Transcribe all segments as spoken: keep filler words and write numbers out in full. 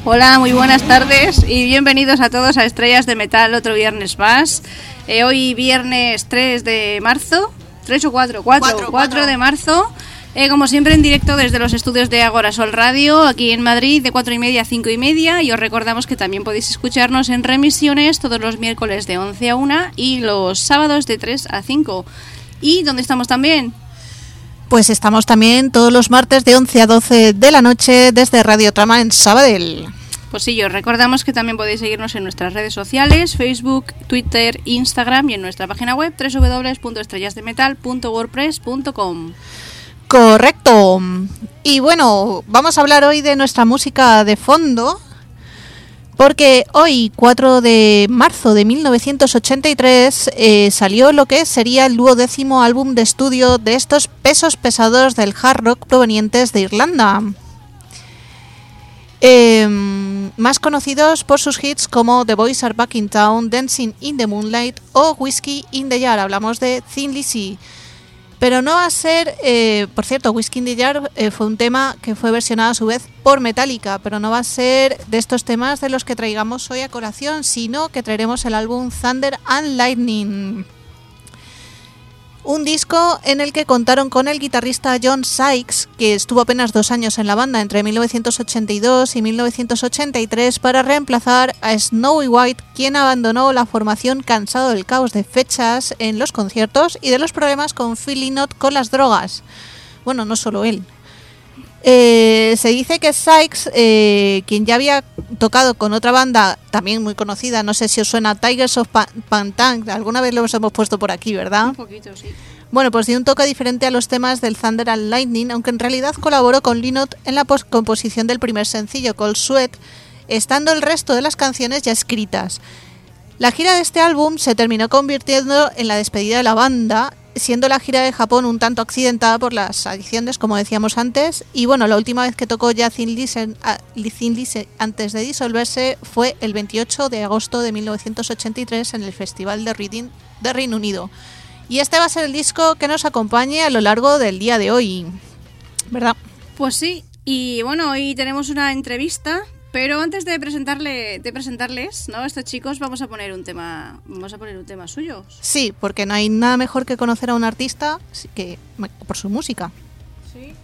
Hola, muy buenas tardes y bienvenidos a todos a Estrellas de Metal, otro viernes más. Eh, hoy viernes tres de marzo, tres o cuatro, cuatro, cuatro de marzo. Eh, como siempre en directo desde los estudios de Agora Sol Radio, aquí en Madrid, de cuatro y media a cinco y media. Y os recordamos que también podéis escucharnos en remisiones todos los miércoles de once a una y los sábados de tres a cinco. ¿Y dónde estamos también? Pues estamos también todos los martes de once a doce de la noche desde Radio Trama en Sabadell. Pues sí, os recordamos que también podéis seguirnos en nuestras redes sociales, Facebook, Twitter, Instagram y en nuestra página web doble u doble u doble u punto estrellas de metal punto wordpress punto com. Correcto. Y bueno, vamos a hablar hoy de nuestra música de fondo, porque hoy, cuatro de marzo de mil novecientos ochenta y tres, eh, salió lo que sería el duodécimo álbum de estudio de estos pesos pesados del hard rock provenientes de Irlanda. Eh, más conocidos por sus hits como The Boys Are Back in Town, Dancing in the Moonlight o Whiskey in the Jar. Hablamos de Thin Lizzy. Pero no va a ser, eh, por cierto, Whiskey in the Jar eh, fue un tema que fue versionado a su vez por Metallica, pero no va a ser de estos temas de los que traigamos hoy a colación, sino que traeremos el álbum Thunder and Lightning. Un disco en el que contaron con el guitarrista John Sykes, que estuvo apenas dos años en la banda entre mil novecientos ochenta y dos y mil novecientos ochenta y tres, para reemplazar a Snowy White, quien abandonó la formación cansado del caos de fechas en los conciertos y de los problemas con Phil Lynott con las drogas. Bueno, no solo él. Eh, se dice que Sykes, eh, quien ya había tocado con otra banda también muy conocida, no sé si os suena, Tigers of Pantang, alguna vez lo hemos puesto por aquí, ¿verdad? Un poquito, sí. Bueno, pues dio un toque diferente a los temas del Thunder and Lightning, aunque en realidad colaboró con Lynott en la composición del primer sencillo, Cold Sweat, estando el resto de las canciones ya escritas. La gira de este álbum se terminó convirtiendo en la despedida de la banda, siendo la gira de Japón un tanto accidentada por las adicciones, como decíamos antes, y bueno, la última vez que tocó ya Thin Lizzy, Thin Lizzy antes de disolverse fue el veintiocho de agosto de mil novecientos ochenta y tres en el Festival de Reading de Reino Unido. Y este va a ser el disco que nos acompañe a lo largo del día de hoy, ¿verdad? Pues sí, y bueno, hoy tenemos una entrevista. Pero antes de presentarle, de presentarles, ¿no? Estos chicos, vamos a poner un tema, vamos a poner un tema suyo. Sí, porque no hay nada mejor que conocer a un artista que por su música. Sí.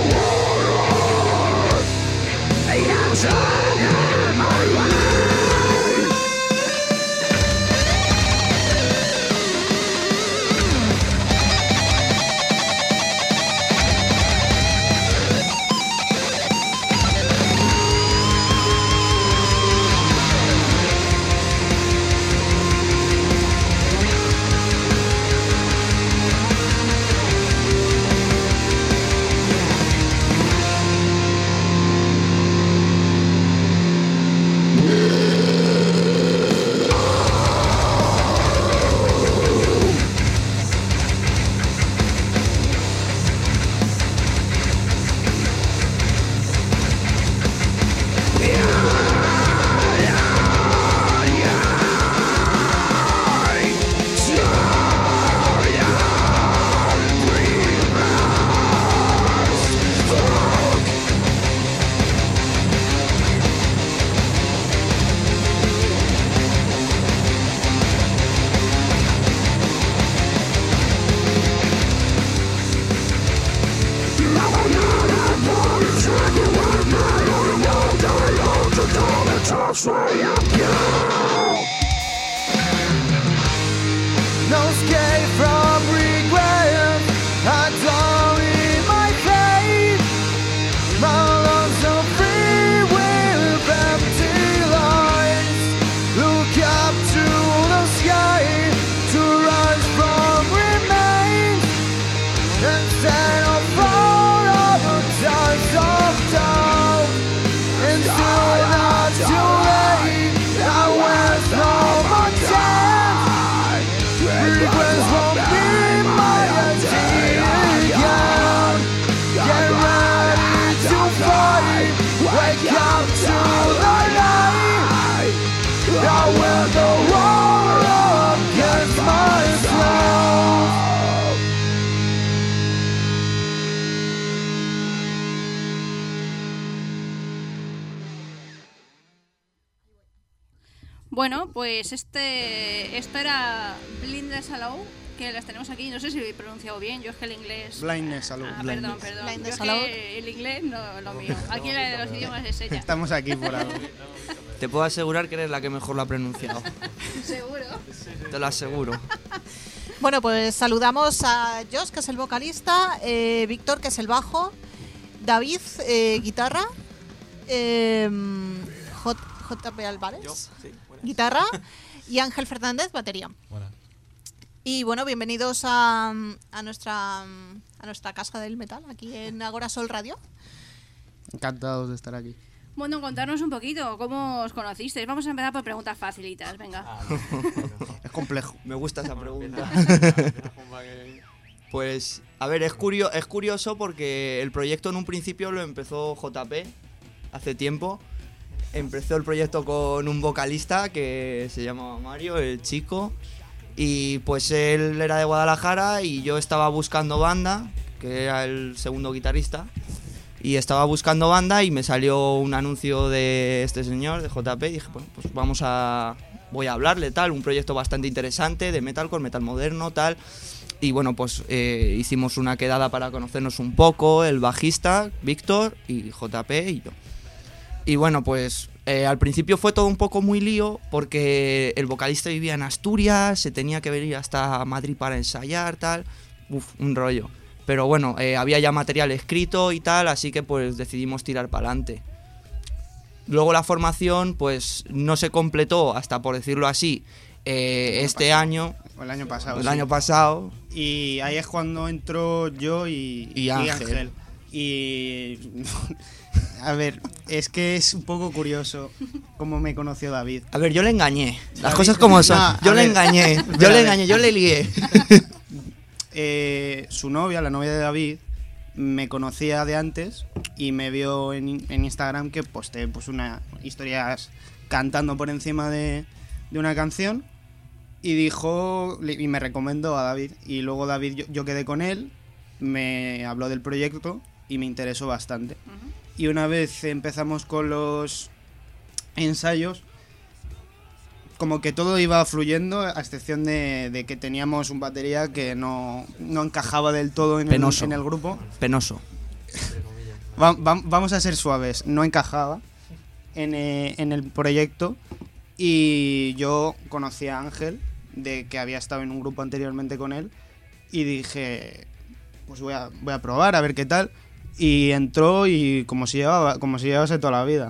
Outside my life. No escape from regret. I don't in my fate. My lungs are free with empty lines. Look up to the sky to rise from remains. Instead of fall of the times of doubt. And still not too late. I was no more chance. Regrets won't be my identity again. Get ready to fight. Wake up to the light. I will go war against myself. Bueno, pues este esto era Blindness Allow, que las tenemos aquí, no sé si lo he pronunciado bien, yo es que el inglés... Blindness Allow. Ah, perdón, perdón. Blindness Yo es Allow. que el inglés no lo mío. Aquí la de los idiomas es ella. Estamos aquí por algo. Te puedo asegurar que eres la que mejor lo ha pronunciado. Seguro. Te lo aseguro. Bueno, pues saludamos a Josh, que es el vocalista, eh, Víctor, que es el bajo, David, eh, guitarra, eh, J- JP Álvarez, guitarra, y Ángel Fernández, batería. Buenas. Y bueno, bienvenidos a, a nuestra a nuestra casa del metal, aquí en Agora Sol Radio. Encantados de estar aquí. Bueno, contarnos un poquito, ¿cómo os conocisteis? Vamos a empezar por preguntas facilitas, venga. Es complejo. Me gusta esa pregunta. Pues, a ver, es, curio- es curioso porque el proyecto en un principio lo empezó J P hace tiempo. Empezó el proyecto con un vocalista que se llamaba Mario, el chico. Y pues él era de Guadalajara y yo estaba buscando banda, que era el segundo guitarrista. Y estaba buscando banda y me salió un anuncio de este señor, de J P, y dije, bueno, pues vamos a... voy a hablarle, tal, un proyecto bastante interesante de metalcore, metal moderno, tal. Y bueno, pues eh, hicimos una quedada para conocernos un poco, el bajista, Víctor, y J P y yo. Y bueno, pues eh, al principio fue todo un poco muy lío, porque el vocalista vivía en Asturias, se tenía que venir hasta Madrid para ensayar, tal. Uf, un rollo. Pero bueno, eh, había ya material escrito y tal, así que pues decidimos tirar para adelante. Luego la formación pues no se completó hasta, por decirlo así, eh, este pasado. año, O el año pasado. el sí. año pasado. Y ahí es cuando entró yo y, Y Ángel. Y a ver, es que es un poco curioso cómo me conoció David. A ver, yo le engañé, las David- cosas como son. No, yo a le ver. engañé, yo Espera, a le ver. engañé, yo le lié. Eh, su novia, la novia de David, me conocía de antes y me vio en, en Instagram que posté pues una historias cantando por encima de, de una canción y dijo le- y me recomendó a David, y luego David yo, yo quedé con él, me habló del proyecto y me interesó bastante. Ujú. Y una vez empezamos con los ensayos, como que todo iba fluyendo, a excepción de, de que teníamos un batería que no, no encajaba del todo en el, Penoso. en el grupo. Penoso. Va- va- vamos a ser suaves, no encajaba en, eh, en el proyecto. Y yo conocí a Ángel, de que había estado en un grupo anteriormente con él, y dije, pues voy a, voy a probar, a ver qué tal. Y entró y como si llevaba, como si llevase toda la vida.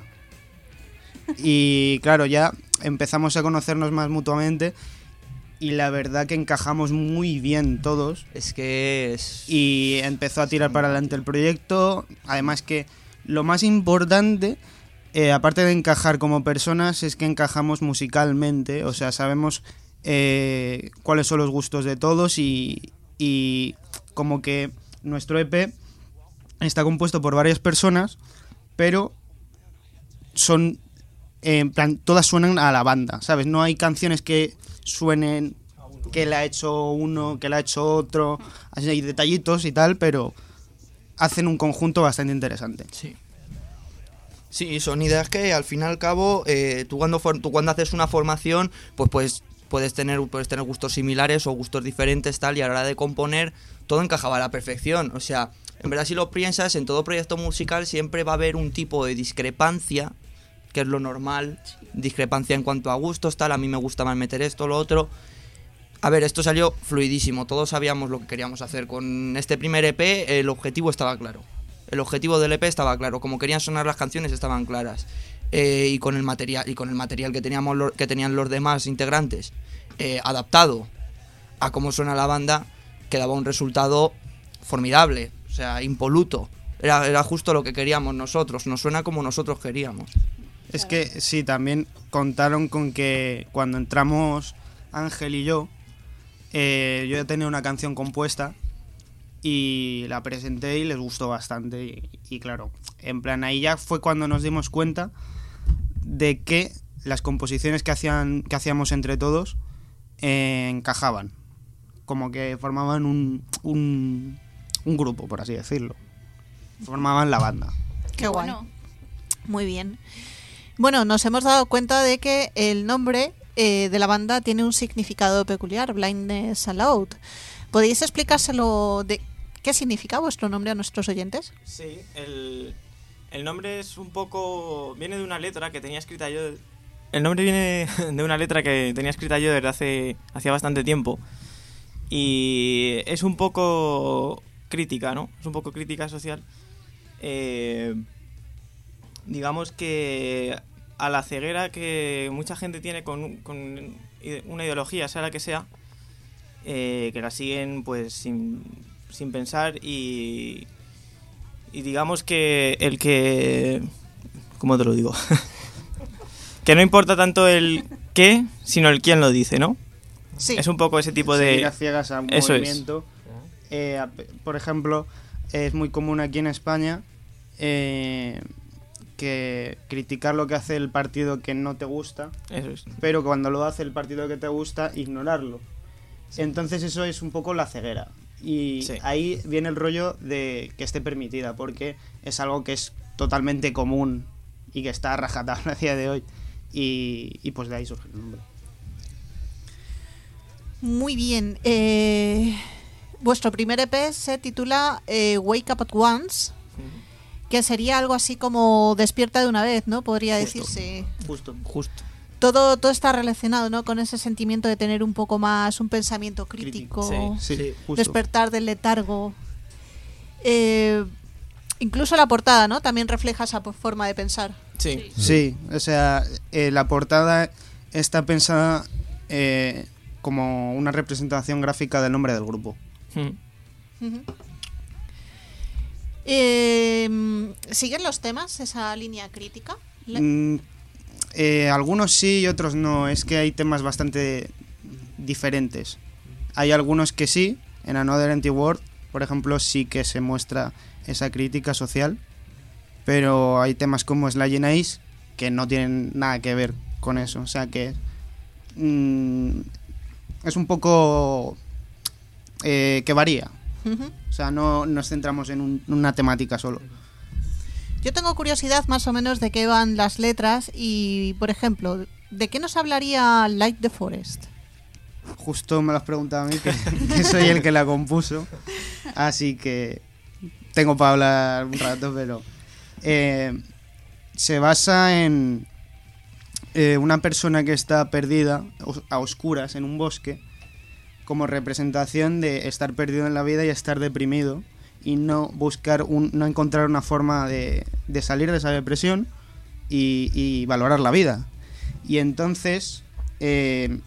Y claro, ya empezamos a conocernos más mutuamente y la verdad que encajamos muy bien todos. Es que es... Y empezó a tirar para adelante el proyecto. Además que lo más importante, eh, aparte de encajar como personas, es que encajamos musicalmente. O sea, sabemos eh, cuáles son los gustos de todos y, y como que nuestro E P está compuesto por varias personas, pero son... eh, en plan, todas suenan a la banda, ¿sabes? No hay canciones que suenen que la ha hecho uno, que la ha hecho otro, así hay detallitos y tal, pero hacen un conjunto bastante interesante. Sí. Sí, son ideas que al fin y al cabo, eh, tú, cuando for- tú cuando haces una formación, pues puedes, puedes, tener, puedes tener gustos similares o gustos diferentes, tal, y a la hora de componer todo encajaba a la perfección. O sea, en verdad si lo piensas, en todo proyecto musical siempre va a haber un tipo de discrepancia que es lo normal, discrepancia en cuanto a gustos, tal, a mí me gusta más meter esto, lo otro. A ver, esto salió fluidísimo, todos sabíamos lo que queríamos hacer. Con este primer E P el objetivo estaba claro. El objetivo del E P estaba claro, como querían sonar las canciones estaban claras. Eh, y con el material y con el material que teníamos lo, que tenían los demás integrantes eh, adaptado a cómo suena la banda, quedaba un resultado formidable, o sea, impoluto. Era, era justo lo que queríamos nosotros, nos suena como nosotros queríamos. Es que sí, también contaron con que cuando entramos Ángel y yo, eh, yo ya tenía una canción compuesta y la presenté y les gustó bastante. Y, y claro, en plan, ahí ya fue cuando nos dimos cuenta de que las composiciones que, hacían, que hacíamos entre todos eh, encajaban. Como que formaban un, un, un grupo, por así decirlo. Formaban la banda. Qué guay. Bueno. Muy bien. Bueno, nos hemos dado cuenta de que el nombre eh, de la banda tiene un significado peculiar, Blindness Allowed. ¿Podéis explicárselo de qué significa vuestro nombre a nuestros oyentes? Sí, el, el nombre es un poco... viene de una letra que tenía escrita yo... El nombre viene de una letra que tenía escrita yo desde hace hacía bastante tiempo. Y es un poco crítica, ¿no? Es un poco crítica social. Eh, digamos que a la ceguera que mucha gente tiene con, con una ideología, sea la que sea, eh, que la siguen pues sin, sin pensar y, y digamos que el que... ¿Cómo te lo digo? Que no importa tanto el qué, sino el quién lo dice, ¿no? Sí. Es un poco ese tipo de... Seguir a ciegas a un Eso es. movimiento. Eh, a- por ejemplo, es muy común aquí en España eh, que criticar lo que hace el partido que no te gusta, Eso es. pero cuando lo hace el partido que te gusta, ignorarlo. Entonces eso es un poco la ceguera. Y Sí. ahí viene el rollo de que esté permitida, porque es algo que es totalmente común y que está a rajatabla a día de hoy. Y, y pues de ahí surge el nombre. Muy bien. Eh, vuestro primer E P se titula eh, Wake Up at Once, que sería algo así como Despierta de una vez, ¿no? Podría Justo. decirse. Justo. Justo. Todo, todo está relacionado, ¿no? Con ese sentimiento de tener un poco más un pensamiento crítico, Crítico, Sí, Sí. justo. despertar del letargo. Eh, incluso la portada, ¿no? También refleja esa po- forma de pensar. Sí. Sí, o sea, eh, la portada está pensada eh, como una representación gráfica del nombre del grupo. Mm. Ujú. Eh, ¿Siguen los temas esa línea crítica? Le- Mm, eh, algunos sí y otros no, es que hay temas bastante diferentes. Hay algunos que sí, en Another Empty World, por ejemplo, sí que se muestra esa crítica social, pero hay temas como Slaying Ice que no tienen nada que ver con eso, o sea que mm, es un poco eh, que varía, Ujú. o sea, no nos centramos en un- una temática solo. Yo tengo curiosidad más o menos de qué van las letras y, por ejemplo, ¿de qué nos hablaría Light the Forest? Justo me lo has preguntado a mí, que, que soy el que la compuso, así que tengo para hablar un rato, pero eh, se basa en eh, una persona que está perdida os- a oscuras en un bosque, como representación de estar perdido en la vida y estar deprimido y no buscar un, no encontrar una forma de, de salir de esa depresión y, y valorar la vida. Y entonces eh,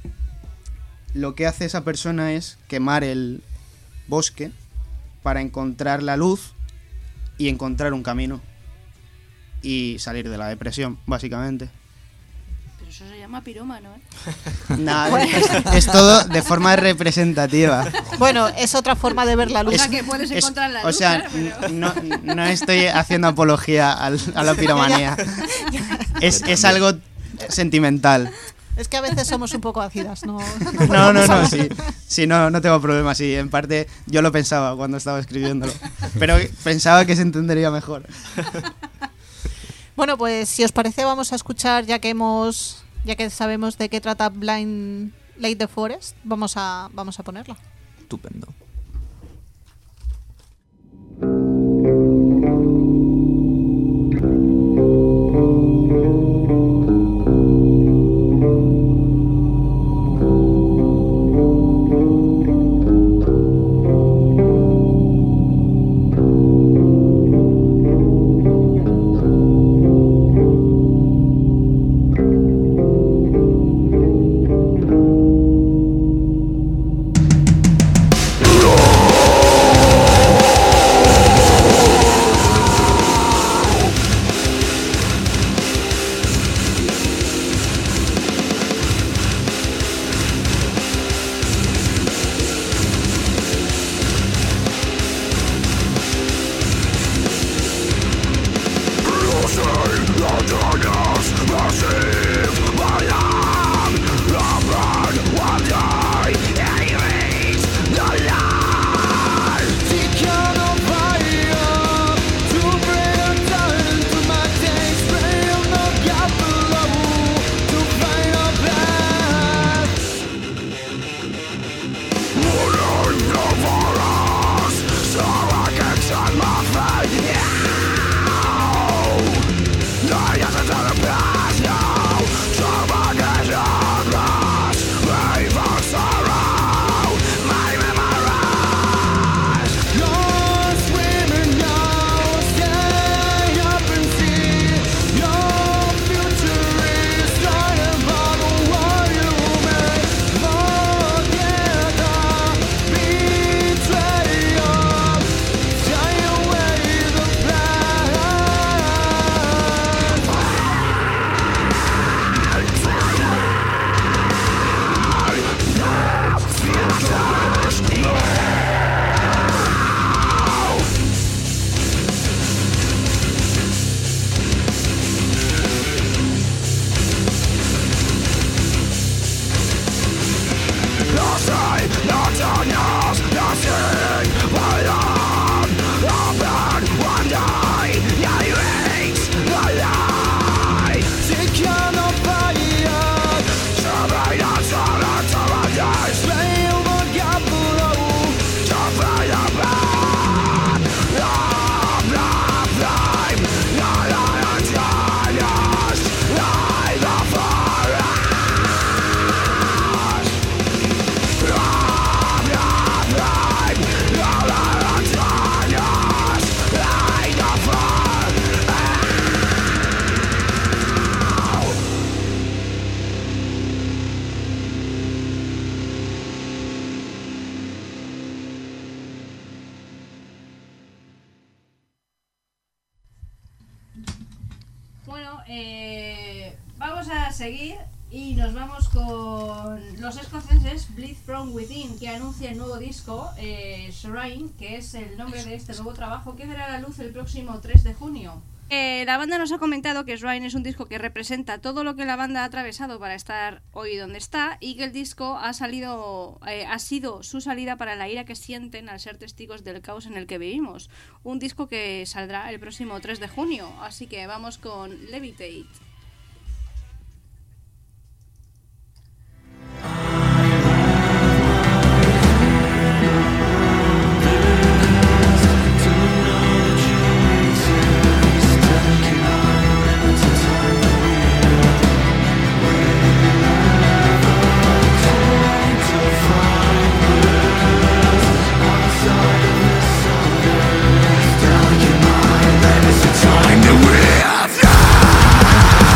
lo que hace esa persona es quemar el bosque para encontrar la luz y encontrar un camino y salir de la depresión, básicamente. Pero eso se llama pirómano, ¿eh? Nada, es, es todo de forma representativa. Bueno, es otra forma de ver la luz. O sea que puedes Es- encontrar la o luz, sea, claro, pero- n- no, no estoy haciendo apología al- a la piromanía. Es, es algo sentimental. Es que a veces somos un poco ácidas, ¿no? No, no, no, sí, sí, no, no tengo problema, sí, en parte yo lo pensaba cuando estaba escribiéndolo, pero pensaba que se entendería mejor. Bueno, pues si os parece vamos a escuchar, ya que hemos, ya que sabemos de qué trata Blind Light the Forest, vamos a, vamos a ponerla. Estupendo. Thank Bueno, eh, vamos a seguir y nos vamos con los escoceses Bleed From Within, que anuncia el nuevo disco, eh, Shrine, que es el nombre de este nuevo trabajo que verá la luz el próximo tres de junio. Eh, la banda nos ha comentado que Shrine es un disco que representa todo lo que la banda ha atravesado para estar hoy donde está, y que el disco ha salido eh, ha sido su salida para la ira que sienten al ser testigos del caos en el que vivimos. Un disco que saldrá el próximo tres de junio, así que vamos con Levitate. Time to live.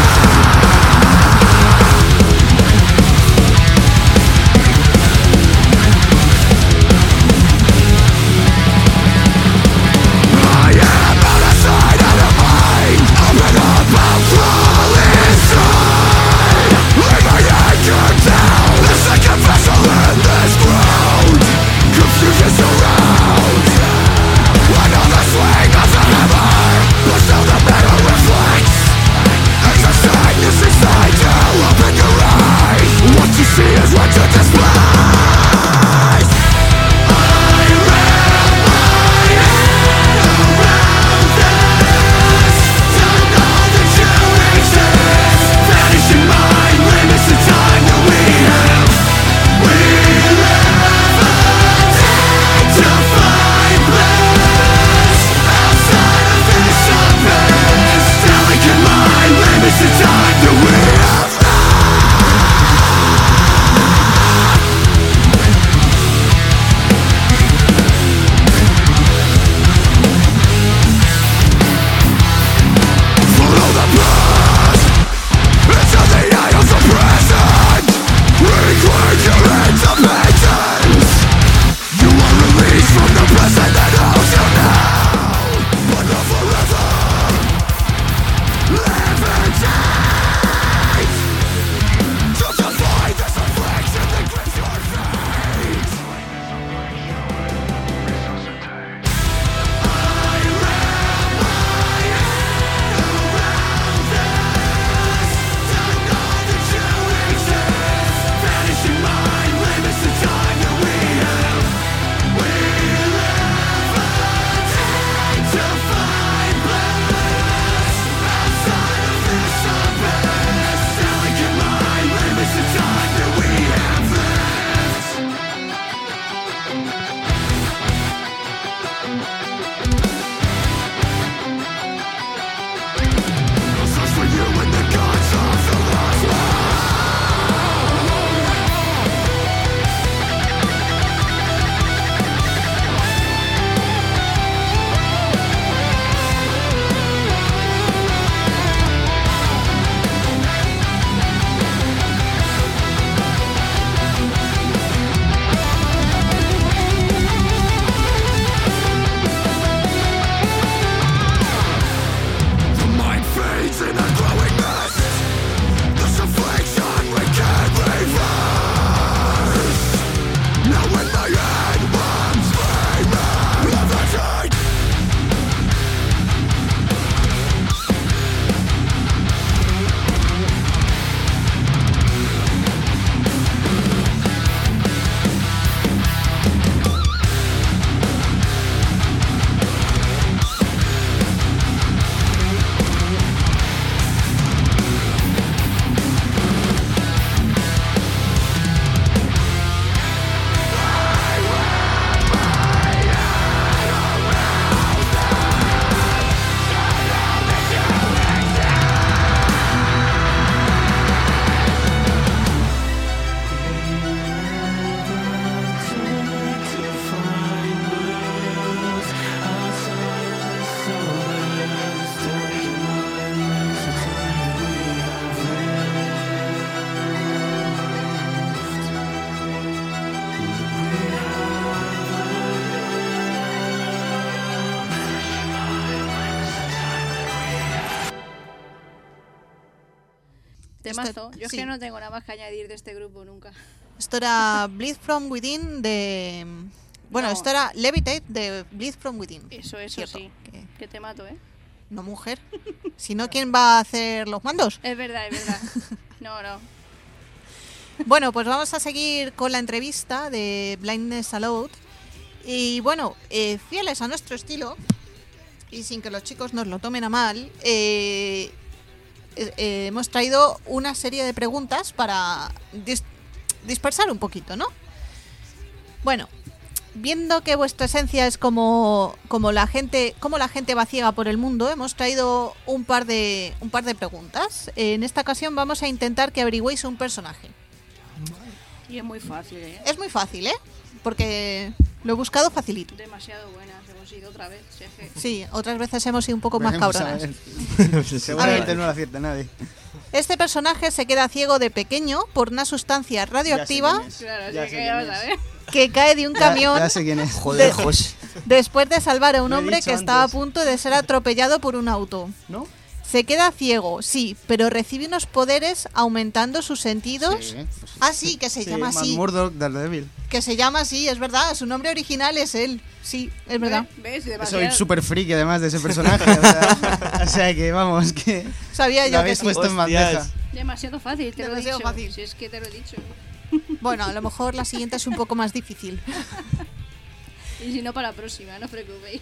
temazo. Yo es sí. que no tengo nada más que añadir de este grupo nunca. Esto era Bleed From Within de... Bueno, No. esto era Levitate de Bleed From Within. Eso, eso Cierto, sí. que- Que te mato, ¿eh? No, mujer. Si no, ¿quién va a hacer los mandos? Es verdad, es verdad. No, no. Bueno, pues vamos a seguir con la entrevista de Blindness Allowed. Y bueno, eh, fieles a nuestro estilo, y sin que los chicos nos lo tomen a mal, eh, eh, eh, hemos traído una serie de preguntas para dis- dispersar un poquito, ¿no? Bueno, viendo que vuestra esencia es como, como la gente, como la gente va ciega por el mundo, hemos traído un par de un par de preguntas. En esta ocasión vamos a intentar que averigüéis un personaje. Y es muy fácil, ¿eh? Es muy fácil, ¿eh? Porque lo he buscado facilito. Demasiado buenas. Hemos ido otra vez. Si es que- Sí, otras veces hemos sido un poco más Veremos a cabronas. ver. Seguramente A ver. no lo acierta nadie. Este personaje se queda ciego de pequeño por una sustancia radioactiva Ya sé quién es. Claro, Ya sí sé que quién ya vas a es. ver. que cae de un Ya- camión Ya, sé quién es. Joder, De- José. después de salvar a un Lo he hombre dicho que estaba a antes. punto de ser atropellado por un auto. ¿No? Se queda ciego, sí, pero recibe unos poderes aumentando sus sentidos. Sí, pues sí. Ah, sí, que se Sí, llama Matt así. Murdock, Daredevil. Que se llama así, es verdad. Su nombre original es él. Sí, es verdad. ¿Ves? Soy Demasiado. súper friki además de ese personaje. o, sea, o sea que vamos, que Sabía lo yo que habéis sí. puesto en Hostias. bandeja. Demasiado fácil, te lo he Demasiado dicho. fácil. Si es que te lo he dicho. Bueno, a lo mejor la siguiente es un poco más difícil. Y si no, para la próxima, no os preocupéis.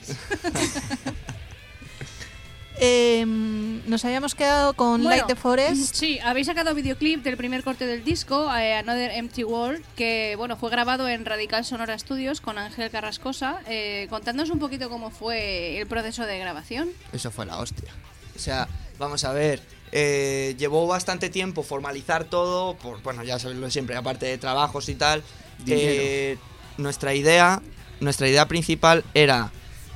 Eh, nos habíamos quedado con Bueno, Light the Forest. Sí, habéis sacado videoclip del primer corte del disco, eh, Another Empty World, que bueno, fue grabado en Radical Sonora Studios con Ángel Carrascosa. Eh, contadnos un poquito cómo fue el proceso de grabación. Eso fue la hostia. O sea, vamos a ver. eh, llevó bastante tiempo formalizar todo. Por, bueno, ya sabéis lo de siempre, aparte de trabajos y tal. Dinero. eh, nuestra idea, nuestra idea principal era.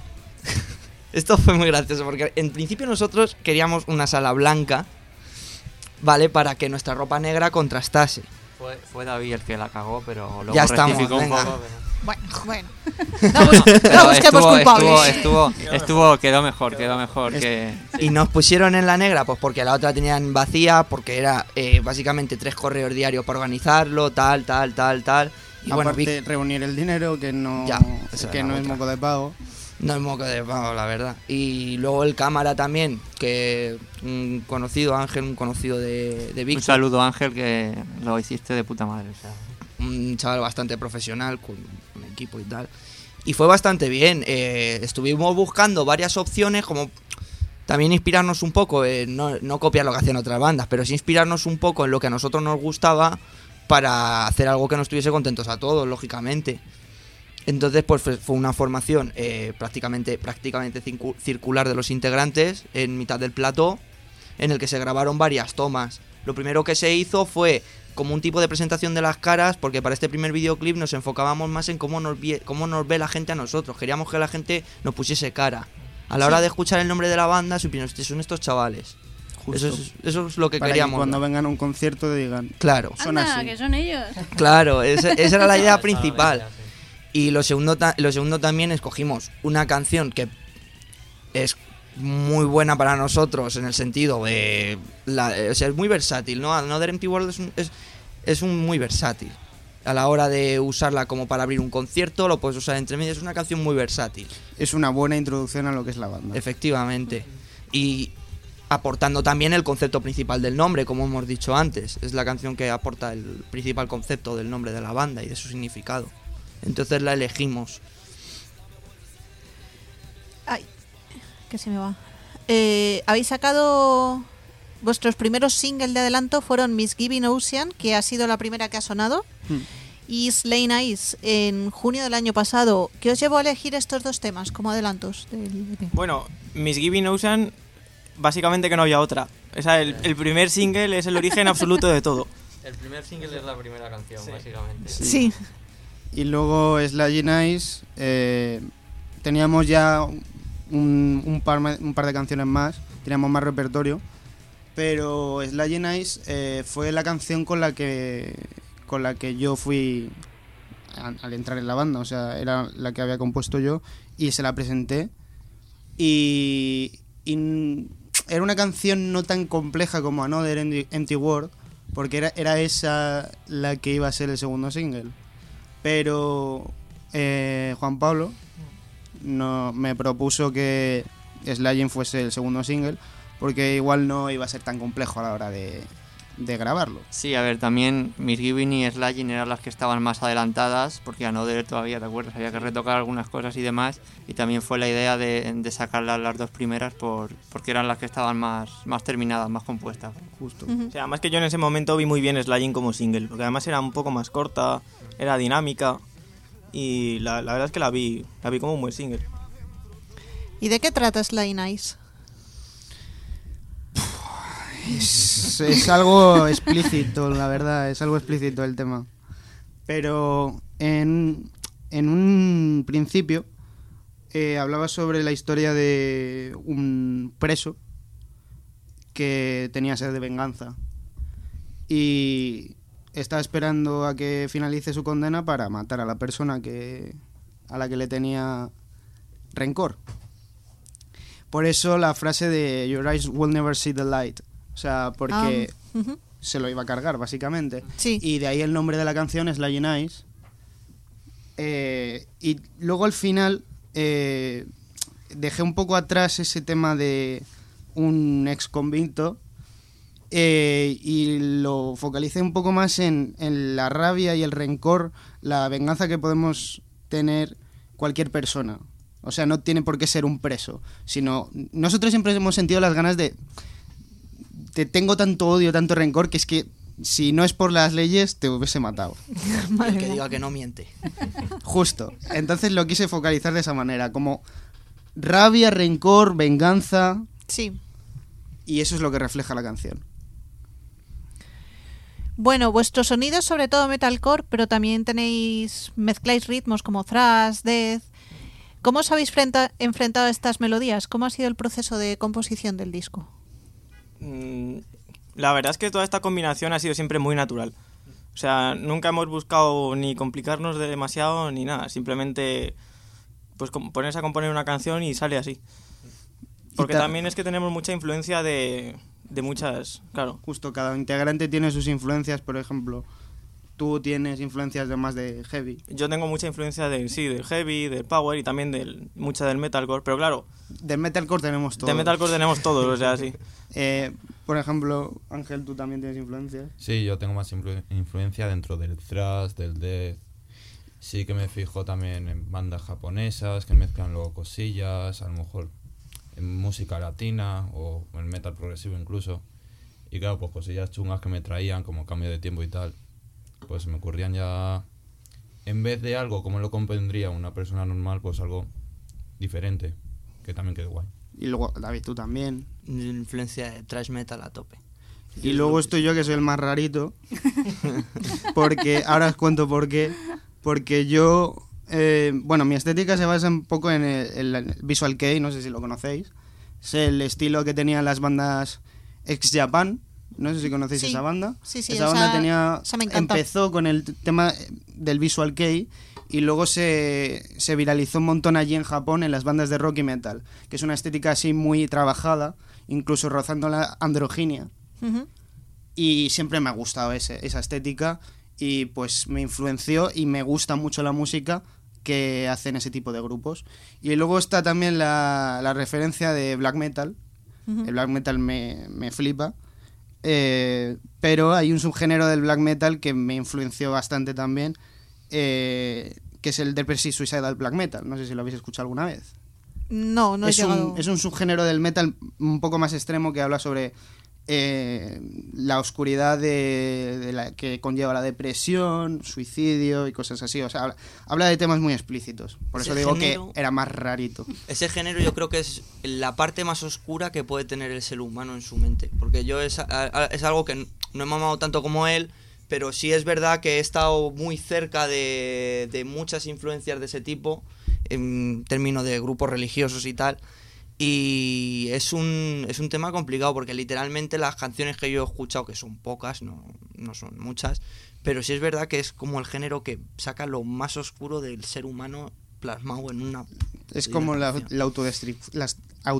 Esto fue muy gracioso porque en principio nosotros queríamos una sala blanca, ¿vale? Para que nuestra ropa negra contrastase. Fue, fue David el que la cagó, pero luego Ya estamos, rectificó un venga. poco. pero- Bueno, bueno. No, bus- Pero no busquemos estuvo, culpables. estuvo, estuvo, estuvo, quedó mejor, quedó mejor que... Y nos pusieron en la negra, pues porque la otra tenían vacía, porque era eh, básicamente tres correos diarios para organizarlo, tal, tal, tal, tal. Y bueno, Aparte, vi- reunir el dinero, que no, Ya, esa que era no es otra. moco de pago. no es moco de pavo, la verdad. Y luego el cámara también, que un conocido, Ángel, un conocido de, de Un Víctor, saludo, Ángel, que lo hiciste de puta madre. O sea. un chaval bastante profesional, con un equipo y tal. Y fue bastante bien. eh, estuvimos buscando varias opciones, como también inspirarnos un poco, eh, no, no copiar lo que hacían otras bandas, pero sí inspirarnos un poco en lo que a nosotros nos gustaba para hacer algo que nos tuviese contentos a todos, lógicamente. Entonces, pues fue fue una formación eh, prácticamente, prácticamente cincu- circular de los integrantes en mitad del plató, en el que se grabaron varias tomas. Lo primero que se hizo fue como un tipo de presentación de las caras, porque para este primer videoclip nos enfocábamos más en cómo nos, vie- cómo nos ve la gente a nosotros. Queríamos que la gente nos pusiese cara. A la hora de escuchar el nombre de la banda, supieron, "Hostia, son estos chavales". Justo. Eso es, eso es lo que Para que queríamos. cuando vengan a un concierto digan, Claro, Son Anda, así. que son ellos. claro, esa, esa era la idea principal. Y lo segundo, ta- lo segundo también, escogimos una canción que es muy buena para nosotros en el sentido de... La, o sea, es muy versátil, ¿no? Another Empty World es un, es, es un muy versátil. A la hora de usarla como para abrir un concierto, lo puedes usar entre medias. Es una canción muy versátil, es una buena introducción a lo que es la banda. efectivamente. Y aportando también el concepto principal del nombre, como hemos dicho antes. Es la canción que aporta el principal concepto del nombre de la banda y de su significado. Entonces la elegimos. Ay, que se me va. Eh, Habéis sacado vuestros primeros singles de adelanto fueron Misgiving Ocean, que ha sido la primera que ha sonado, Hmm. y Slay Nice en junio del año pasado. ¿Qué os llevó a elegir estos dos temas como adelantos del E P? Bueno, Misgiving Ocean, básicamente que no había otra. O sea, el, el primer single es el origen absoluto de todo. El primer single es la primera canción, Sí. básicamente. Sí. Y luego Sludgy Nice, eh, teníamos ya un, un, par, ma- un par de canciones más, teníamos más repertorio, pero Sludgy Nice eh, fue la canción con la que con la que yo fui a- al entrar en la banda, o sea, era la que había compuesto yo y se la presenté y, y n- era una canción no tan compleja como Another Empty Empty World, porque era, era esa la que iba a ser el segundo single. Pero eh, Juan Pablo no, me propuso que Slaying fuese el segundo single, porque igual no iba a ser tan complejo a la hora de, de grabarlo. Sí, a ver, también Misgiving y Slaying eran las que estaban más adelantadas, porque Another todavía, ¿te acuerdas? Había que retocar algunas cosas y demás, y también fue la idea de, de sacarlas las dos primeras por, porque eran las que estaban más, más terminadas, más compuestas. Justo. O sea, además que yo en ese momento vi muy bien Slaying como single, porque además era un poco más corta, era dinámica, y la, la verdad es que la vi, la vi como un buen single. ¿Y de qué trata Slaying Eyes? Es, es algo explícito, la verdad, es algo explícito el tema. Pero en, en un principio eh, hablaba sobre la historia de un preso que tenía sed de venganza y estaba esperando a que finalice su condena para matar a la persona que, a la que le tenía rencor. Por eso la frase de Your eyes will never see the light. O sea, porque Um, uh-huh. se lo iba a cargar, básicamente. Sí. Y de ahí el nombre de la canción es Slaying Eyes. Eh, y luego al final eh, dejé un poco atrás ese tema de un ex convicto eh, y lo focalicé un poco más en, en la rabia y el rencor, la venganza que podemos tener cualquier persona. O sea, no tiene por qué ser un preso, sino nosotros siempre hemos sentido las ganas de... Te tengo tanto odio, tanto rencor, que es que si no es por las leyes te hubiese matado. Y el que diga que no miente. Justo. Entonces lo quise focalizar de esa manera, como rabia, rencor, venganza, Sí. y eso es lo que refleja la canción. Bueno, vuestro sonido es sobre todo metalcore, pero también tenéis mezcláis ritmos como thrash, death. ¿Cómo os habéis frenta- enfrentado a estas melodías? ¿Cómo ha sido el proceso de composición del disco? Mm, La verdad es que toda esta combinación ha sido siempre muy natural. O sea, nunca hemos buscado ni complicarnos demasiado ni nada. Simplemente pues com- ponerse a componer una canción y sale así. Porque ta- también es que tenemos mucha influencia de, de muchas... Claro. Justo, cada integrante tiene sus influencias, por ejemplo, tú tienes influencias de más de heavy. Yo tengo mucha influencia de, sí, del heavy, del power y también del, mucha del metalcore. Pero claro, Del metalcore tenemos todo. de metalcore tenemos todos, o sea, sí. Eh, por ejemplo, Ángel, tú también tienes influencias. Sí, yo tengo más influ- influencia dentro del thrash, del death. Sí que me fijo también en bandas japonesas que mezclan luego cosillas, a lo mejor en música latina o en metal progresivo incluso. Y claro, pues cosillas chungas que me traían como cambio de tiempo y tal, pues me ocurrían ya, en vez de algo como lo compondría una persona normal, pues algo diferente, que también quede guay. Y luego, David, tú también. Influencia de thrash metal a tope. Y luego estoy yo, que soy el más rarito. Porque, ahora os cuento por qué. Porque yo, eh, bueno, mi estética se basa un poco en el, el Visual Kei, no sé si lo conocéis. Es el estilo que tenían las bandas ex-Japan. No sé si conocéis Sí. esa banda. Sí, sí, esa esa- banda tenía, esa me encanta. empezó con el t- tema del Visual Kei y luego se, se viralizó un montón allí en Japón en las bandas de rock y metal, que es una estética así muy trabajada, incluso rozando la androginia. Ujú. Y siempre me ha gustado ese, esa estética y pues me influenció y me gusta mucho la música que hacen ese tipo de grupos. Y luego está también la, la referencia de black metal. Ujú. El black metal me, me flipa. Eh, pero hay un subgénero del black metal que me influenció bastante también, eh, que es el Depressive Suicidal Black Metal. No sé si lo habéis escuchado alguna vez. No, no he es, llegado. un, es un subgénero del metal un poco más extremo que habla sobre eh, la oscuridad de, de la que conlleva la depresión, suicidio y cosas así. O sea, habla, habla de temas muy explícitos. Por Ese eso digo género- que era más rarito. Ese género yo creo que es la parte más oscura que puede tener el ser humano en su mente. Porque yo es, a- a- es algo que no he mamado tanto como él, pero sí es verdad que he estado muy cerca de, de muchas influencias de ese tipo, en términos de grupos religiosos y tal. Y es un, es un tema complicado porque literalmente las canciones que yo he escuchado, que son pocas, no, no son muchas, pero sí es verdad que es como el género que saca lo más oscuro del ser humano plasmado en una... Es como la, canción. la, autodestri- la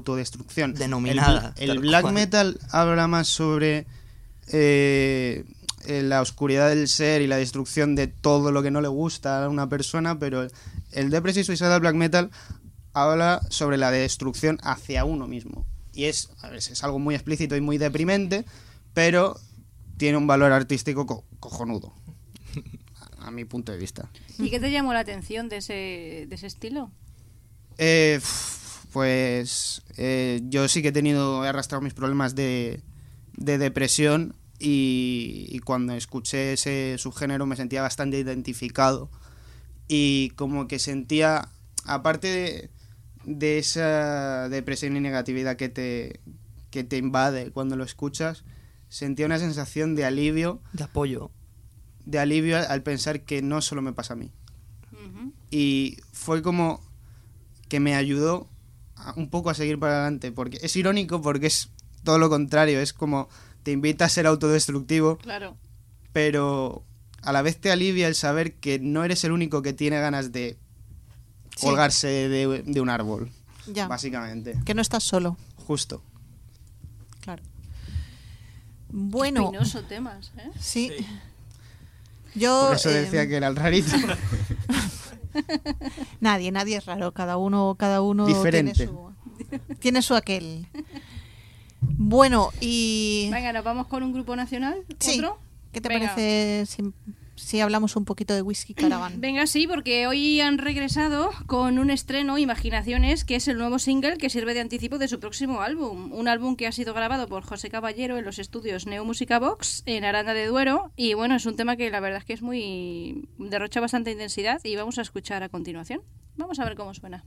autodestrucción. Denominada, El, el tal black cual. metal habla más sobre eh, eh, la oscuridad del ser y la destrucción de todo lo que no le gusta a una persona, pero el Depressive Suicidal Black Metal habla sobre la destrucción hacia uno mismo. Y es, a ver, es algo muy explícito y muy deprimente, pero tiene un valor artístico co- cojonudo, a, a mi punto de vista. ¿Y qué te llamó la atención de ese, de ese estilo? Eh, pues eh, yo sí que he tenido, he arrastrado mis problemas de, de depresión y, y cuando escuché ese subgénero me sentía bastante identificado y como que sentía, aparte de, de esa depresión y negatividad que te, que te invade cuando lo escuchas, sentía una sensación de alivio, De apoyo. de alivio al, al pensar que no solo me pasa a mí. Ujú. Y fue como que me ayudó a- un poco a seguir para adelante, porque es irónico porque es todo lo contrario, es como te invita a ser autodestructivo, Claro. pero a la vez te alivia el saber que no eres el único que tiene ganas de Sí. colgarse de, de un árbol, Ya. básicamente. Que no estás solo, Justo. claro. Bueno, Espinoso temas, ¿eh? sí. Yo, Por eso eh, decía que era el rarito. nadie, nadie es raro. Cada uno, cada uno Diferente. tiene su, tiene su aquel. Bueno, y Venga, nos vamos con un grupo nacional. sí, ¿Otro? ¿qué te Venga. parece si, si hablamos un poquito de Whisky Caravan? Venga, sí, porque hoy han regresado con un estreno, Imaginaciones, que es el nuevo single que sirve de anticipo de su próximo álbum. Un álbum que ha sido grabado por José Caballero en los estudios Neo Música Box, en Aranda de Duero. Y bueno, es un tema que la verdad es que es muy... derrocha bastante intensidad y vamos a escuchar a continuación. Vamos a ver cómo suena.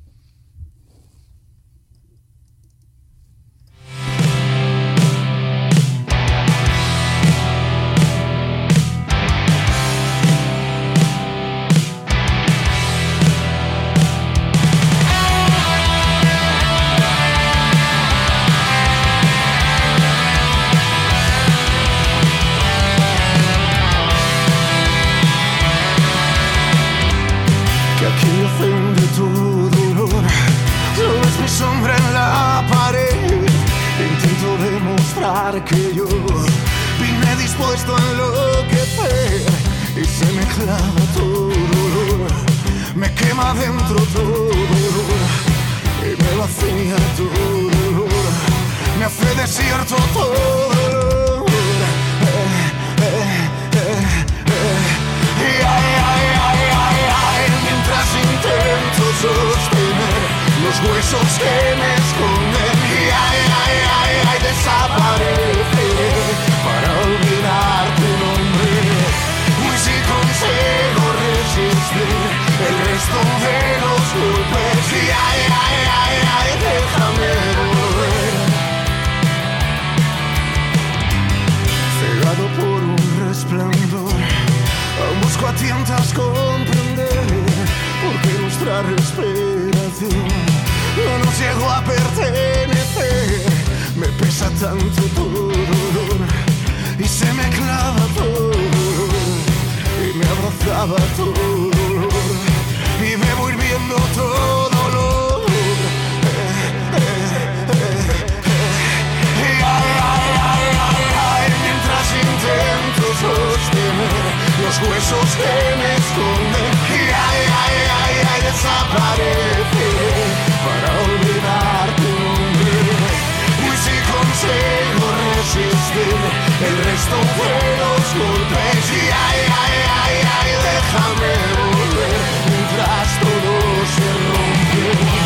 Que aquí hacen de tu dolor. Solo es mi sombra en la pared. Intento demostrar que yo vine dispuesto a enloquecer. Y se me clava todo dolor. Me quema dentro todo dolor. Y me vacía todo dolor. Me hace desierto todo dolor. Eh, eh, eh, eh. Y ay, ay, ay, ay, ay, mientras intento sostener los huesos que me esconden. Y ay, ay, ay, ay, desapareceré para olvidar tu nombre. Y si consigo resistir el resto de los golpes. Y ay, ay, ay, ay, déjame volver. Cegado por un resplandor, aún busco a tientas comprender por qué nuestra respiración no nos llegó a pertenecer. Me pesa tanto todo dolor y se me clava todo dolor y me abrazaba todo dolor y me voy viendo todo dolor. Eh, eh, eh, eh. Y ay, ay, ay, ay, ay, mientras intento sostener los huesos que me esconden. Y ay, ay, ay, ay, desapareceré para olvidar tu nombre. Y si consigo resistir el resto de los golpes. Y ay, ay, ay, ay, déjame volver mientras todo se rompe.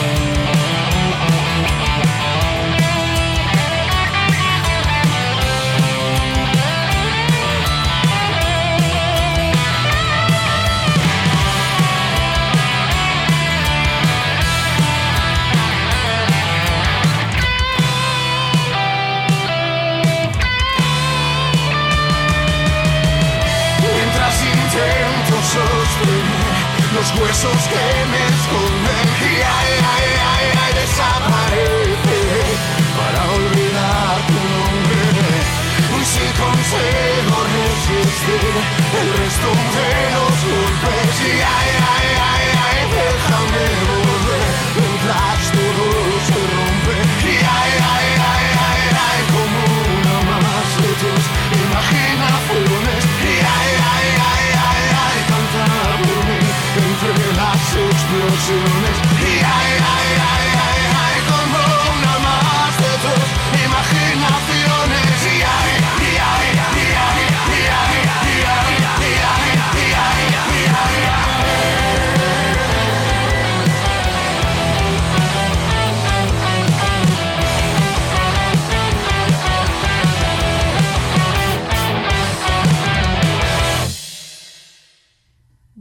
Mientras intento sostener los huesos que me esconden. Y ay, ay, ay, ay, desapareceré para olvidar tu nombre. Y si consigo resistir el resto de los golpes. Y ay, ay, ay, ay, déjame volver mientras todo se rompe. Y ay, ay, ay, ay, ay, como una más de tus imaginaciones.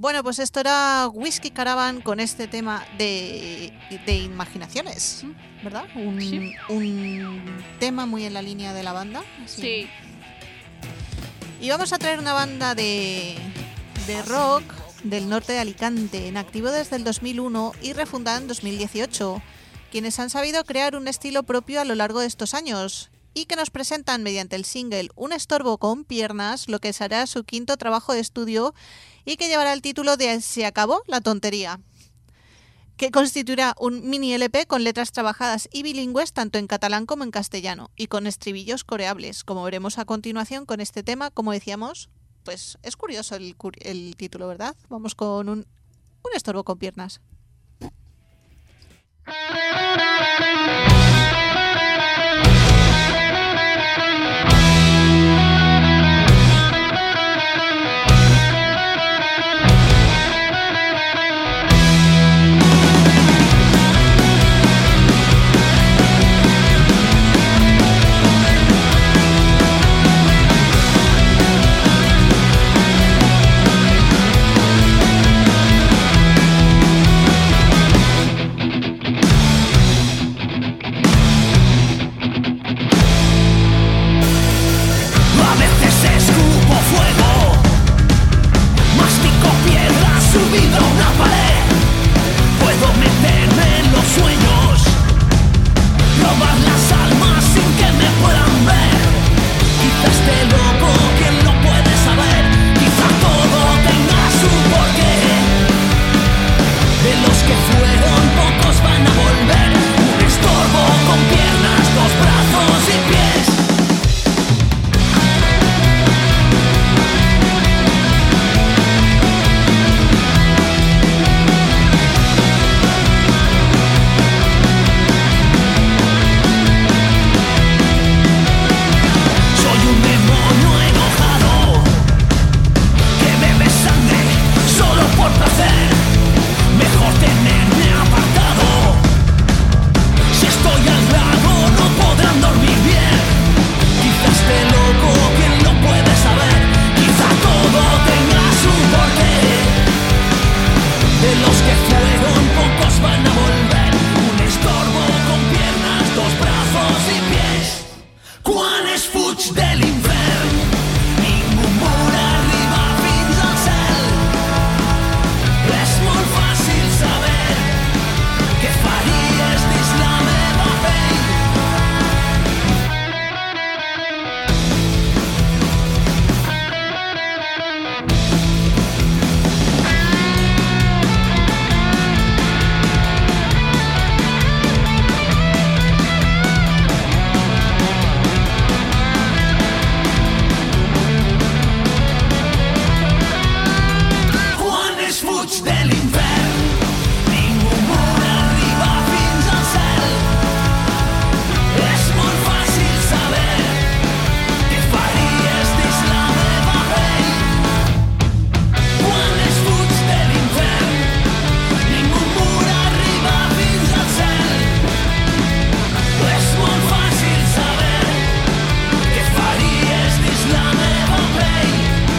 Bueno, pues esto era Whiskey Caravan con este tema de, de imaginaciones, ¿verdad? Un, Sí. un tema muy en la línea de la banda. así. Sí. Y vamos a traer una banda de, de rock del norte de Alicante, en activo desde el dos mil uno y refundada en dos mil dieciocho, quienes han sabido crear un estilo propio a lo largo de estos años y que nos presentan mediante el single Un estorbo con piernas, lo que será su quinto trabajo de estudio y que llevará el título de Se acabó la tontería, que constituirá un mini L P con letras trabajadas y bilingües tanto en catalán como en castellano y con estribillos coreables, como veremos a continuación con este tema. Como decíamos, pues es curioso el, cur- el título, ¿verdad? Vamos con un, un estorbo con piernas. A veces escupo fuego, mastico piedras subido a una pared. Puedo meterme en los sueños, robar las almas sin que me puedan ver. Quizá esté loco, quien lo puede saber. Quizá todo tenga su porqué. De los que fueron, pocos van a volver. Un estorbo con piernas, dos brazos y pies. Soy un demonio enojado que bebe sangre solo por placer. Mejor tenerme apartado. Si estoy al lado no podrán dormir bien. Quizás esté loco, quien lo puede saber. Quizá todo tenga su porqué. De los que fueron, pocos van a volver. Un estorbo con piernas, dos brazos y pies. Quan es fuig de l'infern, ningú mur arriba fins al cel. És molt fàcil saber què faries dins la meva pell. Quan es fuig de l'infern, ningú mur arriba fins al cel. És molt fàcil saber què faries dins la meva pell. Quan es fuig de l'infern, ningú mur arriba fins al cel. És molt fàcil saber què faries dins la meva pell.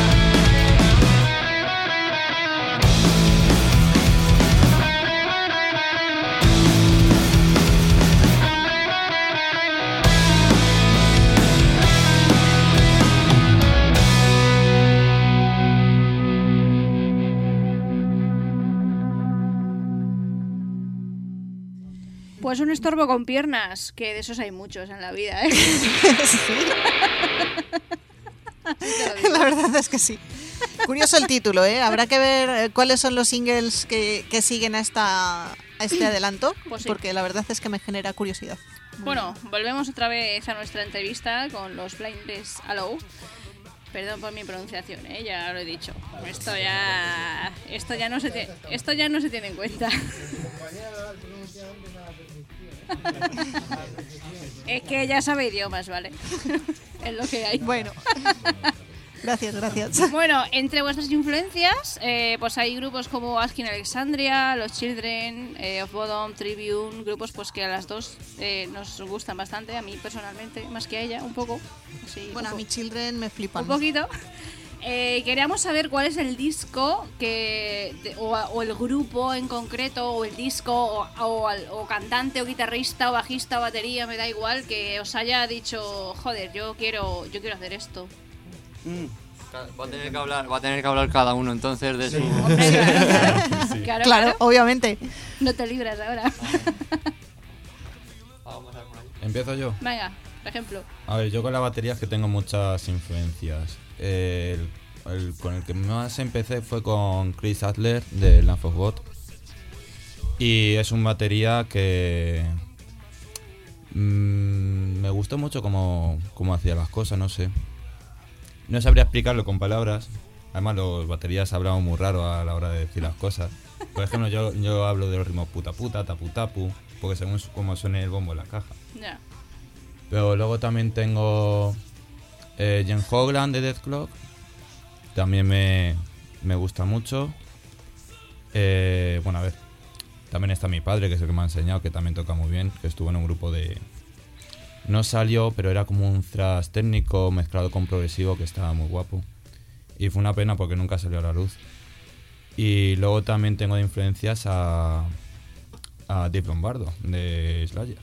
Pues un estorbo con piernas, que de esos hay muchos en la vida, ¿eh? La verdad es que sí. Curioso el título, ¿eh? Habrá que ver eh, cuáles son los singles que, que siguen a, esta, a este adelanto, Pues sí. porque la verdad es que me genera curiosidad. Bueno, volvemos otra vez a nuestra entrevista con los Blindness Allow. Perdón por mi pronunciación, ¿eh? Ya lo he dicho. Esto ya, esto ya no se tiene, esto ya no se tiene en cuenta. Es que ya sabe idiomas, ¿vale? Es lo que hay. Bueno, gracias, gracias. Bueno, entre vuestras influencias, eh, pues hay grupos como Asking Alexandria, Los Children, eh, Of Bodom, Tribune, grupos pues que a las dos eh, nos gustan bastante, a mí personalmente, más que a ella, un poco. Así, Bueno, un a po- mi Children me flipan. un poquito. Eh, queríamos saber cuál es el disco que de- o, o el grupo en concreto, o el disco, o, o, al- o cantante, o guitarrista, o bajista, o batería, me da igual, que os haya dicho, joder, yo quiero, yo quiero hacer esto. Mm. Va a tener que hablar, va a tener que hablar cada uno entonces de su. Hombre, claro, claro, claro, Claro, claro. obviamente. No te libras ahora. Empiezo yo. Venga, por ejemplo. A ver, yo con la batería es que tengo muchas influencias. El, el- con el que más empecé fue con Chris Adler de Lamb of God. Y es un batería que mm, me gustó mucho cómo, cómo hacía las cosas, no sé. No sabría explicarlo con palabras. Además, los baterías hablaban muy raro a la hora de decir las cosas. Por ejemplo, yo, yo hablo de los ritmos puta puta, tapu tapu, porque según su- cómo suene el bombo en la caja. Ya. Pero luego también tengo eh, Jen Hogland de Death Clock. También me, me gusta mucho. Eh, bueno, a ver. También está mi padre, que es el que me ha enseñado, que también toca muy bien. Que estuvo en un grupo de... No salió, pero era como un thrash técnico mezclado con progresivo que estaba muy guapo. Y fue una pena porque nunca salió a la luz. Y luego también tengo de influencias a, a Dave Lombardo de Slayer.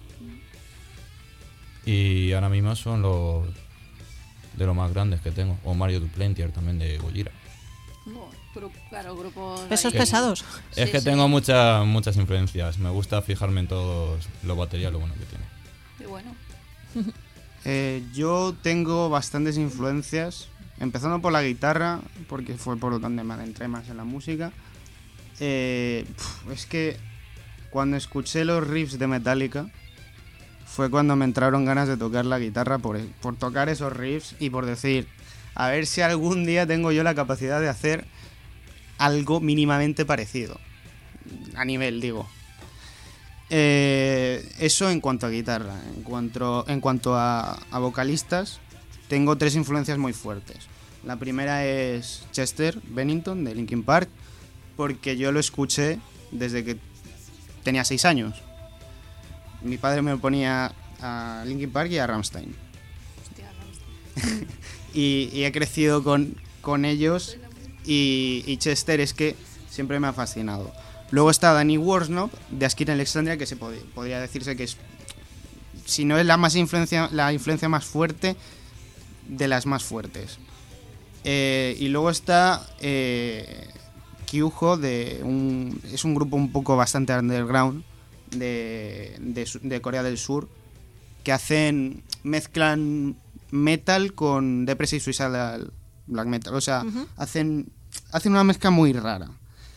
Y ahora mismo son los de los más grandes que tengo. O Mario Duplantier también de Gojira. No, gru- claro, grupos. Pesos ahí. pesados. Es Sí, que sí. tengo muchas muchas influencias. Me gusta fijarme en todos los baterías, lo bueno que tiene. Qué bueno. Eh, yo tengo bastantes influencias, empezando por la guitarra, porque fue por donde me adentré más en la música. Eh, pf, es que cuando escuché los riffs de Metallica, fue cuando me entraron ganas de tocar la guitarra por, por tocar esos riffs y por decir, a ver si algún día tengo yo la capacidad de hacer algo mínimamente parecido. A nivel, digo. Eh, eso en cuanto a guitarra. En cuanto, en cuanto a, a vocalistas, tengo tres influencias muy fuertes. La primera es Chester Bennington de Linkin Park, porque yo lo escuché desde que tenía seis años. Mi padre me ponía a Linkin Park y a Rammstein. y, y he crecido con, con ellos y, y Chester es que siempre me ha fascinado. Luego está Danny Worsnop de Askin Alexandria, que se pod- podría decirse que es, si no es la más influencia, la influencia más fuerte, de las más fuertes. Eh, y luego está eh, Kyujo, de un, es un grupo un poco bastante underground de, de, su- de Corea del Sur, que hacen, mezclan metal con Depressive Suicidal Black Metal, o sea, Ujú. hacen, hacen una mezcla muy rara.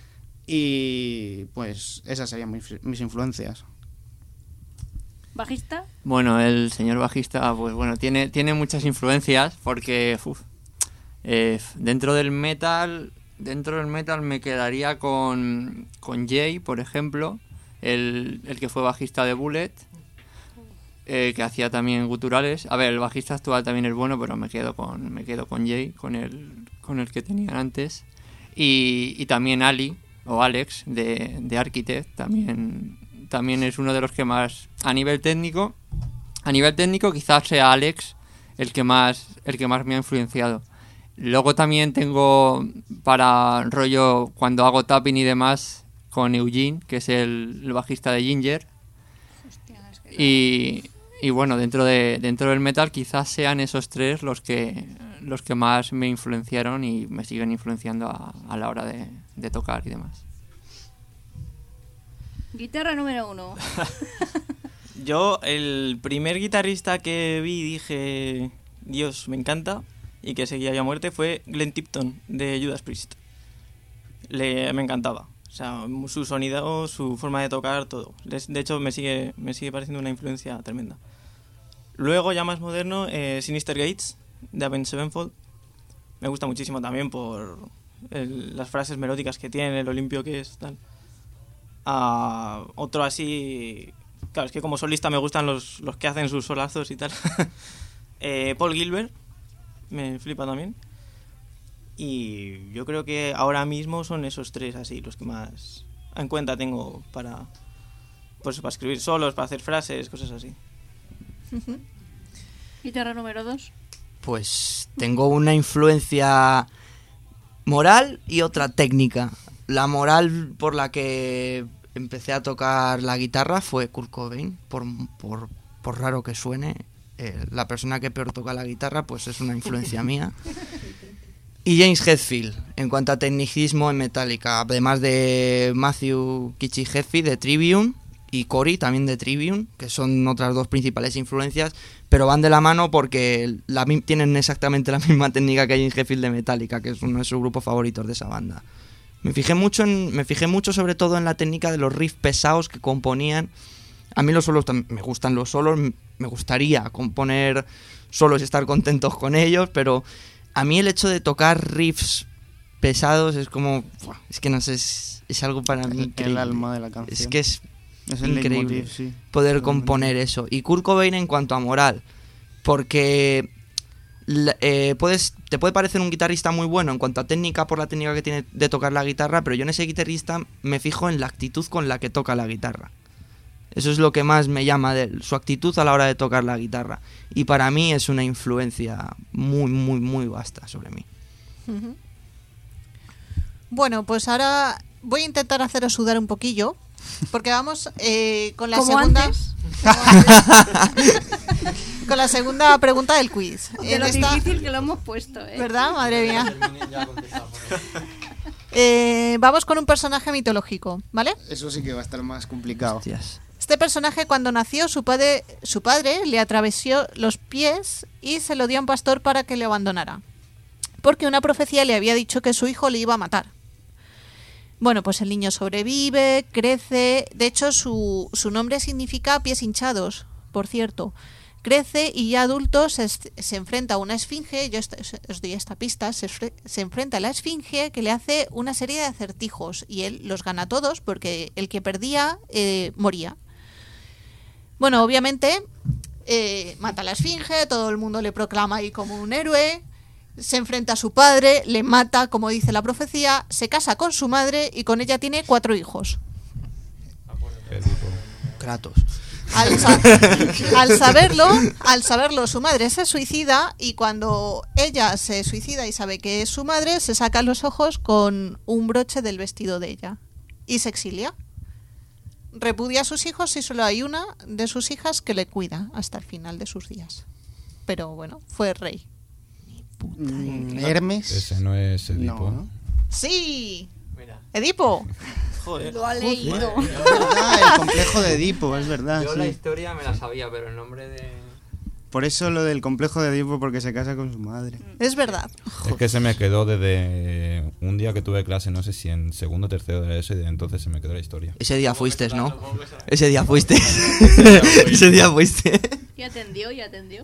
Y pues esas serían mis, mis influencias. ¿Bajista? Bueno, el señor bajista, pues bueno, tiene, tiene muchas influencias porque uf, eh, dentro del metal, dentro del metal me quedaría con, con Jay, por ejemplo, el, el que fue bajista de Bullet, eh, que hacía también guturales. A ver, el bajista actual también es bueno, pero me quedo con, me quedo con Jay, con el, con el que tenían antes. Y, y también Ali, o Alex, de, de Architect, también, también es uno de los que más, a nivel técnico, a nivel técnico quizás sea Alex el que más, el que más me ha influenciado. Luego también tengo para rollo cuando hago tapping y demás con Eugene, que es el, el bajista de Ginger. Y, y bueno, dentro de dentro del metal quizás sean esos tres los que los que más me influenciaron y me siguen influenciando a, a la hora de, de tocar y demás. Guitarra número uno. Yo, el primer guitarrista que vi y dije, Dios, me encanta, y que seguía ya a muerte, fue Glenn Tipton, de Judas Priest. Le, me encantaba. O sea, su sonido, su forma de tocar, todo. Les- De hecho, me sigue, me sigue pareciendo una influencia tremenda. Luego, ya más moderno, eh, Sinister Gates, de Avenged Sevenfold. Me gusta muchísimo también por el- las frases melódicas que tiene, lo limpio que es, tal. Ah, otro así... Claro, es que como solista me gustan los, los que hacen sus solazos y tal. eh, Paul Gilbert, me flipa también. Y yo creo que ahora mismo son esos tres así los que más en cuenta tengo para, pues, para escribir solos, para hacer frases, cosas así. Guitarra número dos. Pues tengo una influencia moral y otra técnica. La moral por la que empecé a tocar la guitarra fue Kurt Cobain, por, por, por raro que suene. Eh, la persona que peor toca la guitarra pues es una influencia mía. Y James Hetfield, en cuanto a tecnicismo en Metallica, además de Matthew Kichi Hetfield de Trivium y Cory también de Trivium, que son otras dos principales influencias, pero van de la mano porque la, tienen exactamente la misma técnica que James Hetfield de Metallica, que es uno de sus grupos favoritos de esa banda. Me fijé mucho en, me fijé mucho sobre todo en la técnica de los riffs pesados que componían. A mí los solos me gustan los solos, me gustaría componer solos y estar contentos con ellos, pero a mí el hecho de tocar riffs pesados es como, es que no sé, es, es algo para mí el, increíble. el alma de la canción. Es que es, es el increíble leitmotiv, sí. poder componer eso. Y Kurt Cobain en cuanto a moral, porque eh, puedes, te puede parecer un guitarrista muy bueno en cuanto a técnica por la técnica que tiene de tocar la guitarra, pero yo en ese guitarrista me fijo en la actitud con la que toca la guitarra. Eso es lo que más me llama de él, su actitud a la hora de tocar la guitarra. Y para mí es una influencia muy, muy, muy vasta sobre mí. Uh-huh. Bueno, pues ahora voy a intentar haceros sudar un poquillo, porque vamos eh, con la ¿Como segunda... antes? Con la segunda pregunta del quiz. De En lo esta- difícil que lo hemos puesto, ¿eh? ¿Verdad? Madre mía. Eh, vamos con un personaje mitológico, ¿vale? Eso sí que va a estar más complicado. Hostias. Este personaje, cuando nació, su padre, su padre le atravesó los pies y se lo dio a un pastor para que le abandonara, porque una profecía le había dicho que su hijo le iba a matar. Bueno, pues el niño sobrevive, crece. De hecho, su, su nombre significa pies hinchados, por cierto. Crece y ya adulto se, se enfrenta a una esfinge. Yo est- os doy esta pista. Se, fre- se enfrenta a la esfinge, que le hace una serie de acertijos y él los gana todos porque el que perdía eh, moría. Bueno, obviamente eh, mata a la esfinge, todo el mundo le proclama ahí como un héroe. Se enfrenta a su padre, le mata, como dice la profecía, se casa con su madre y con ella tiene cuatro hijos. Kratos. Al, sa- al saberlo, al saberlo, su madre se suicida y cuando ella se suicida y sabe que es su madre, se saca los ojos con un broche del vestido de ella y se exilia. Repudia a sus hijos y solo hay una de sus hijas que le cuida hasta el final de sus días. Pero bueno, fue rey. Mm, Hermes. Ese no es Edipo. No. ¡Sí! Mira. Edipo. Joder. Lo ha leído. Ah, el complejo de Edipo, es verdad. Yo sí. la historia me la sabía, pero el nombre de... Por eso lo del complejo de Edipo, porque se casa con su madre. Es verdad. Es que se me quedó desde un día que tuve clase, no sé si en segundo o tercero de eso, y de entonces se me quedó la historia. Ese día fuiste, ¿no? Ese día fuiste. Ese día fuiste. Y atendió, y atendió.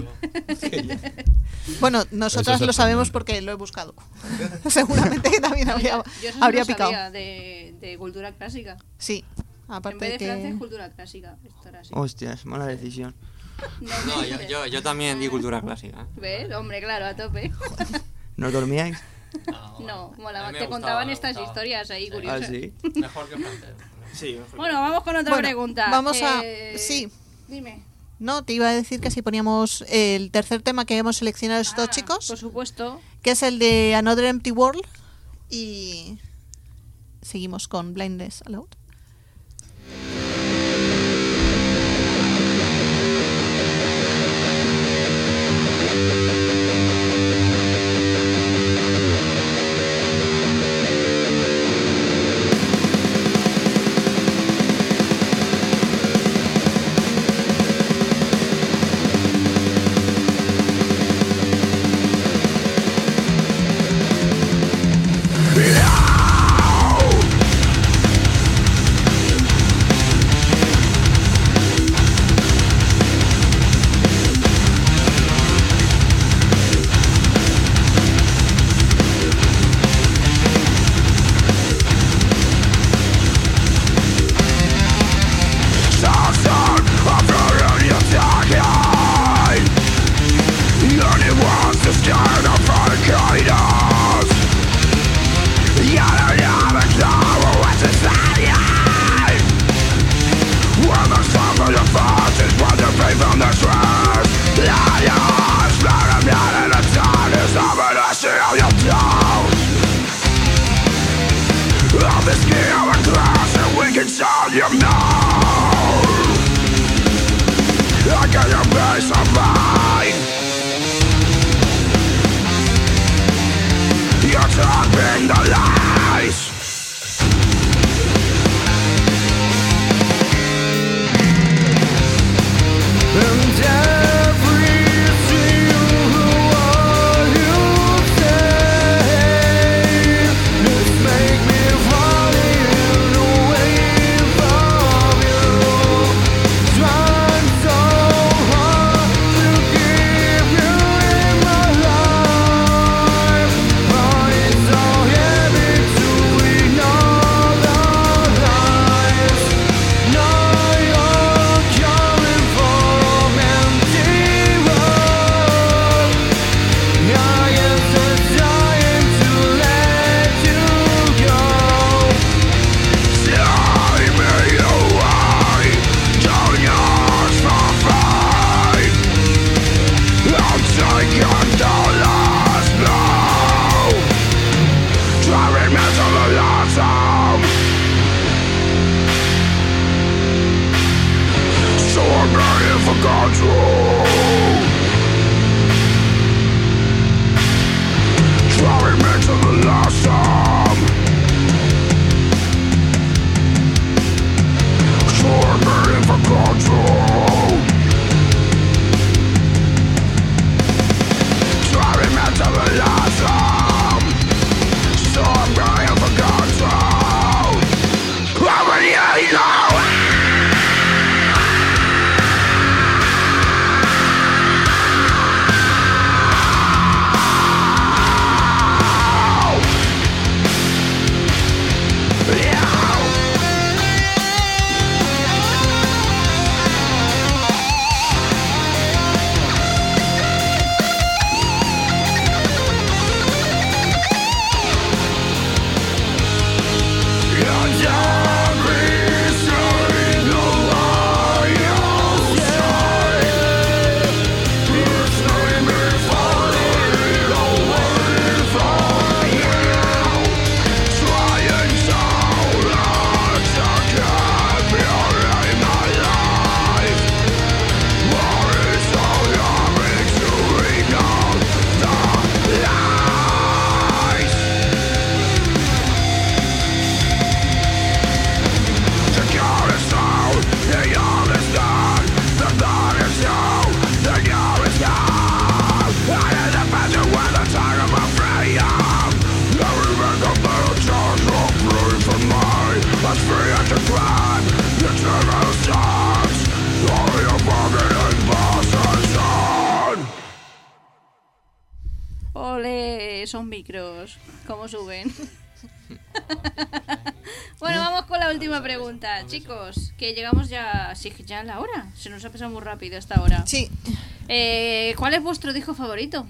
Bueno, Eso nosotras es lo sabemos sorprendente. porque lo he buscado. Seguramente que también habría, Yo eso sí habría lo picado. sabía, de, de cultura clásica. Sí, En aparte vez de que... francés, cultura clásica. Esto era así. Hostias, mala decisión. No, yo, yo, yo también di cultura clásica. ¿eh? ¿Ves? Hombre, claro, a tope. ¿No dormíais? No, A molaba. mí me Te gustaba, contaban me estas gustaba. historias ahí Ah, curiosas. sí. Mejor que francés. Sí, mejor. Bueno, vamos con otra Bueno, pregunta. vamos a- Eh, sí. Dime. No, te iba a decir que si poníamos el tercer tema que hemos seleccionado estos Ah, chicos, Por supuesto. que es el de Another Empty World, y seguimos con Blindness Aloud. Yeah! esos micros, cómo suben. Bueno, vamos con la última pregunta, chicos, que llegamos ya, sí, ya a la hora, se nos ha pasado muy rápido esta hora. Sí. Eh, ¿Cuál es vuestro disco favorito?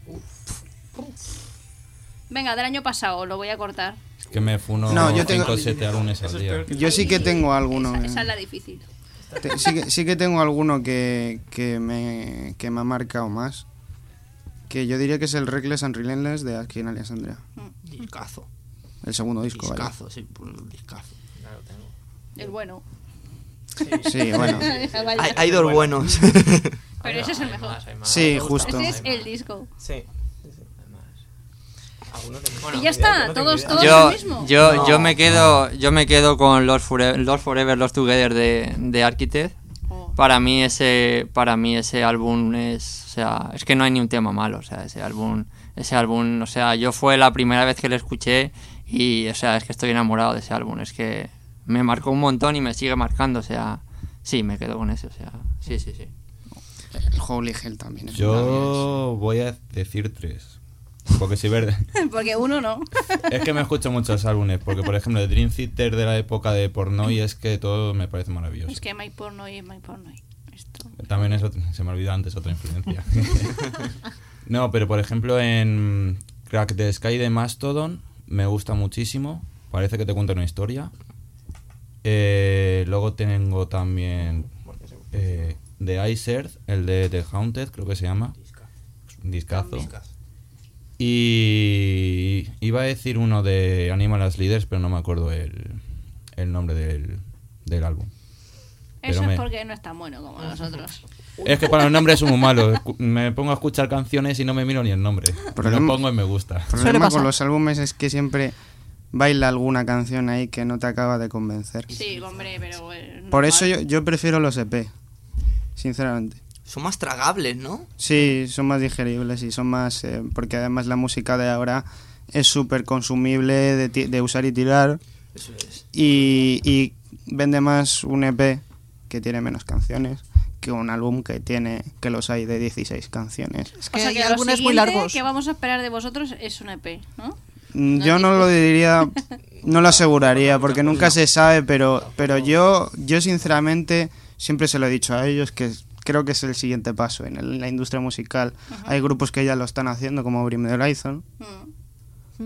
Venga, del año pasado, lo voy a cortar. Que me funo No, yo tengo- cinco o siete álbumes al día. Yo sí que tengo alguno. Esa, eh. esa es la difícil. Te- sí, que, sí que tengo alguno que, que, me, que me ha marcado más. Que yo diría que es el Reckless and Relentless de Aquí en Alessandria. Discazo. El segundo disco, ¿vale? Discazo, sí, un discazo. El bueno. Sí, bueno. Vaya. Hay, hay dos buenos. Pero ese es el mejor. Sí, justo. Ese es el disco. Sí. sí, sí, además. Algunos de- Y bueno, ya está, no tengo todos, idea. todos Yo, el mismo. yo, No. yo me quedo yo me quedo con Lost Forever, Lost Forever, Lost Together de, de Architect. Oh. Para mí ese para mí ese álbum es, o sea, es que no hay ni un tema malo, o sea, ese álbum ese álbum, o sea, yo fue la primera vez que lo escuché y, o sea, es que estoy enamorado de ese álbum, es que me marcó un montón y me sigue marcando, o sea, sí, me quedo con ese, o sea, sí, sí, sí. El Holy Hell también. es una Yo voy a decir tres. Porque si ver... Porque uno no. Es que me escucho muchos álbumes. Porque, por ejemplo, el Dream Theater de la época de Pornoy es que todo me parece maravilloso. Es que My Pornoy es My Pornoy. Esto. También es otro- se me olvidó antes otra influencia. No, pero por ejemplo en Crack the Sky de Mastodon me gusta muchísimo. Parece que te cuenta una historia. Eh, luego tengo también eh, The Ice Earth, el de The Haunted, creo que se llama. Un discazo. Y iba a decir uno de Animal as Leaders, pero no me acuerdo el, el nombre del, del álbum. Eso Pero es me- porque no es tan bueno como nosotros. Es que para los nombres son muy malos. Escu- Me pongo a escuchar canciones y no me miro ni el nombre. Problema- Lo pongo y me gusta. El Suele problema pasar. con los álbumes es que siempre baila alguna canción ahí que no te acaba de convencer. Sí, hombre, pero... eh, Por normal. eso yo, yo prefiero los E P, sinceramente. Son más tragables, ¿no? Sí, son más digeribles y son más... eh, porque además la música de ahora es súper consumible de, ti- de usar y tirar Eso es. y, y vende más un E P que tiene menos canciones que un álbum que tiene que los hay de dieciséis canciones. Es O que sea hay que lo álbumes muy siguiente largos. que vamos a esperar de vosotros es un E P, ¿no? Mm, Yo no lo diría, no lo aseguraría porque nunca se sabe, pero pero yo yo sinceramente siempre se lo he dicho a ellos que creo que es el siguiente paso en, el- en la industria musical. Hay grupos que ya lo están haciendo como Bring Me the Horizon Mm.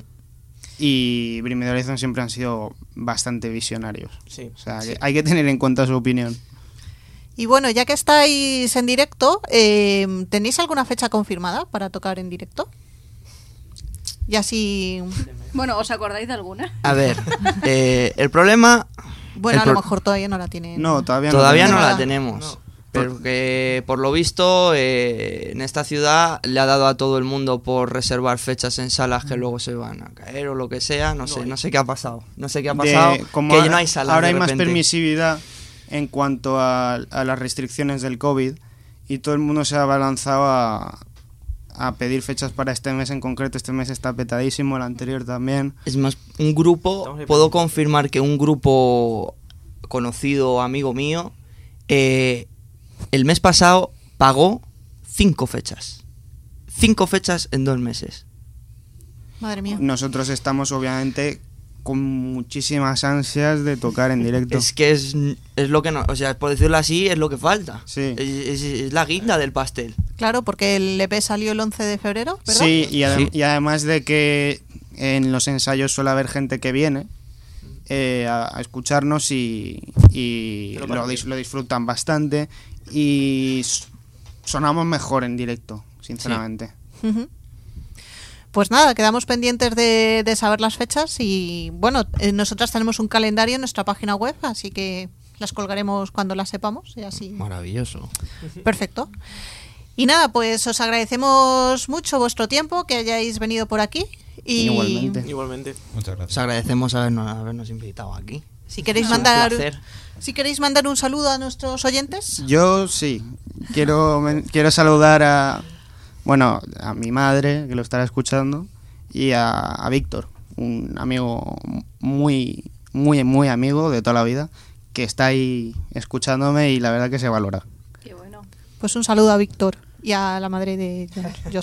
y Bring Me the Horizon siempre han sido bastante visionarios. Sí. O sea, que hay que tener en cuenta su opinión. Y bueno, ya que estáis en directo, eh, ¿tenéis alguna fecha confirmada para tocar en directo? Y así... Bueno, ¿os acordáis de alguna? A ver, eh, el problema Bueno, El a lo pro- mejor todavía no la tienen. No, todavía no. todavía no tenemos. la tenemos. Porque por lo visto eh, en esta ciudad le ha dado a todo el mundo por reservar fechas en salas que luego se van a caer o lo que sea. No sé, no sé qué ha pasado. No sé qué ha De- pasado. como que ahora, no hay salas. ahora de hay más repente. permisividad en cuanto a, a las restricciones del COVID y todo el mundo se ha abalanzado a, a pedir fechas para este mes en concreto. Este mes está petadísimo, el anterior también. Es más, un grupo, puedo confirmar que un grupo conocido, amigo mío, eh, el mes pasado pagó cinco fechas. Cinco fechas en dos meses. Madre mía. Nosotros estamos obviamente con muchísimas ansias de tocar en directo. Es que es, es lo que no, o sea, por decirlo así, es lo que falta. Sí. Es, es- es la guinda del pastel. Claro, porque el E P salió el once de febrero, ¿verdad? Sí, y, adem- Sí. y además de que en los ensayos suele haber gente que viene eh, a, a escucharnos y, y Pero lo, para dis- lo disfrutan bastante y s- sonamos mejor en directo, sinceramente. Ujú. Pues nada, quedamos pendientes de, de saber las fechas y bueno, eh, nosotras tenemos un calendario en nuestra página web, así que las colgaremos cuando las sepamos y así. Maravilloso. Perfecto. Y nada, pues os agradecemos mucho vuestro tiempo, que hayáis venido por aquí. Y Igualmente. Igualmente. Muchas Os gracias. agradecemos habernos, habernos invitado aquí. Si queréis Es un mandar, placer. si queréis mandar un saludo a nuestros oyentes. Yo sí, quiero, men- quiero saludar a, bueno, a mi madre, que lo estará escuchando, y a, a Víctor, un amigo muy, muy, muy amigo de toda la vida, que está ahí escuchándome y la verdad que se valora. Qué bueno. Pues un saludo a Víctor y a la madre de Jos.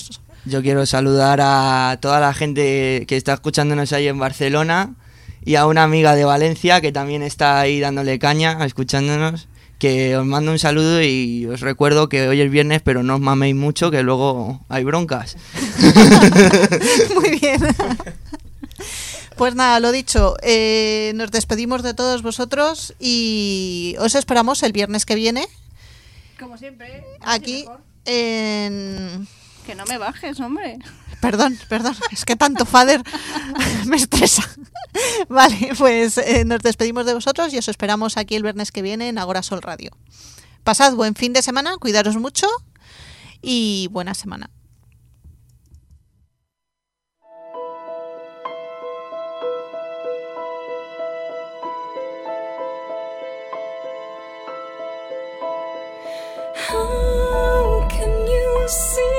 Yo quiero saludar a toda la gente que está escuchándonos ahí en Barcelona y a una amiga de Valencia que también está ahí dándole caña, escuchándonos, que os mando un saludo y os recuerdo que hoy es viernes, pero no os maméis mucho, que luego hay broncas. Muy bien. Pues nada, lo dicho, eh, nos despedimos de todos vosotros y os esperamos el viernes que viene. Como siempre. Aquí en... Que no me bajes, hombre. Perdón, perdón, es que tanto Fader me estresa. Vale, pues eh, nos despedimos de vosotros y os esperamos aquí el viernes que viene en Agora Sol Radio. Pasad buen fin de semana, cuidaros mucho y buena semana. How can you see